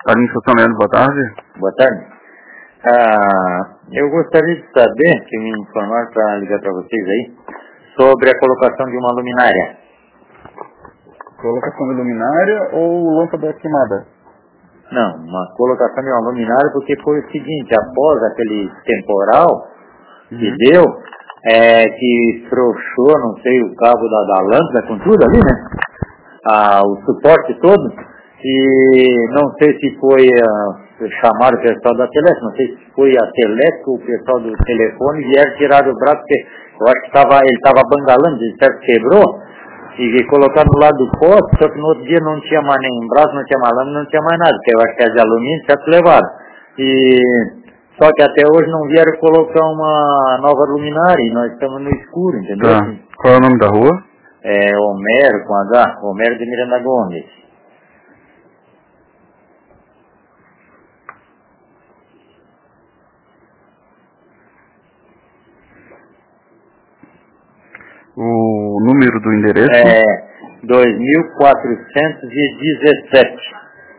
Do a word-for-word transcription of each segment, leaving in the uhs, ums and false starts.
Administração Leandro, boa tarde. Boa tarde. Ah, eu gostaria de saber, que me informar para ligar para vocês aí, sobre a colocação de uma luminária. Colocação de luminária ou lâmpada queimada? Não, uma colocação de uma luminária, porque foi o seguinte, após aquele temporal que uhum. deu, é, que frouxou, não sei, o cabo da, da lâmpada com tudo ali, né? Ah, o suporte todo. E não sei se foi uh, chamar o pessoal da Telesp, não sei se foi a Telesp ou o pessoal do telefone, vieram tirar o braço, porque eu acho que tava, ele estava bangalando, ele certo quebrou, e colocaram do lado do poste, só que no outro dia não tinha mais nem braço, não tinha mais lâmina, não tinha mais nada, porque eu acho que é de alumínio, certo, levaram. E só que até hoje não vieram colocar uma nova luminária, e nós estamos no escuro, entendeu? Tá. Qual é o nome da rua? É Homero com H, Homero de Miranda Gomes. O número do endereço? É dois mil quatrocentos e dezessete.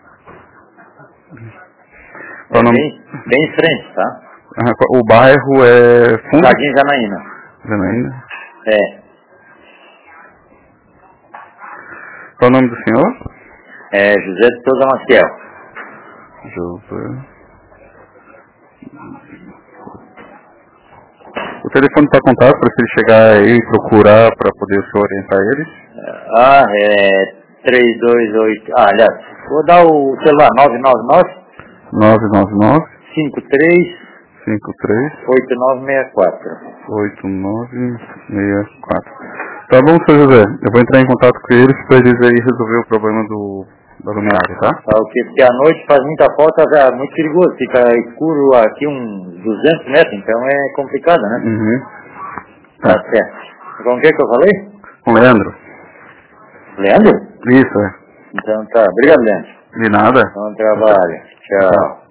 É nome... bem, bem em frente, tá? Ah, o bairro é... Fundo? Jardim Janaína. Janaína? É. Qual é o nome do senhor? É José de Souza Maciel. José... O telefone está contato para se ele chegar aí e procurar para poder o senhor orientar eles? Ah, é três dois oito... Ah, aliás, vou dar o celular nove nove nove nove nove nove cinco três cinco três oito nove seis quatro oito nove seis quatro. Tá bom, senhor José. Eu vou entrar em contato com eles para eles aí resolver o problema do, da luminária, tá? Tá, ok, porque à noite faz muita falta, é muito perigoso, fica escuro aqui uns duzentos metros, então é complicado, né? Uhum. Tá, tá certo. Com o que que eu falei? Com Leandro. Leandro? Isso, é. Então tá, obrigado, Leandro. De nada. Bom trabalho. Tchau.